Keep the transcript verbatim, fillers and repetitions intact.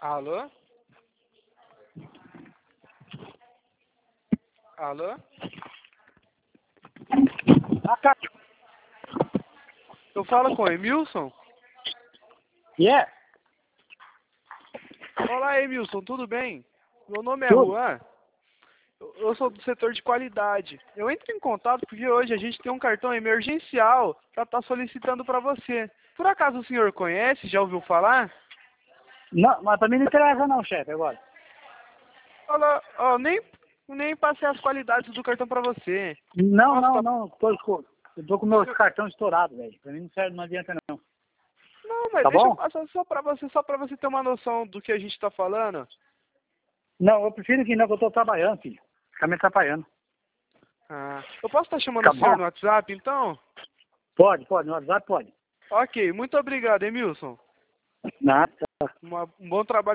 Alô? Alô? Eu falo com o Emilson? Yeah. Olá, Emilson, tudo bem? Meu nome é Tudo. Juan. Eu eu sou do setor de qualidade. Eu entro em contato porque hoje a gente tem um cartão emergencial para estar solicitando para você. Por acaso o senhor conhece? Já ouviu falar? Não, mas pra mim não interessa não, chefe, agora. Olha, ó, nem, nem passei as qualidades do cartão para você. Não, Nossa, não, tá... não. Tô, esco- eu tô com meu cartão estourado, velho. Pra mim não serve, não adianta não. Não, mas Tá deixa eu bom? passar só para você, só para você ter uma noção do que a gente está falando. Não, eu prefiro que não, que eu tô trabalhando, filho. Fica me atrapalhando. Ah, eu posso estar chamando Tá o senhor bom? no WhatsApp, então? Pode, pode. No WhatsApp pode. Ok, muito obrigado, Emilson. Nada. Uma, um bom trabalho.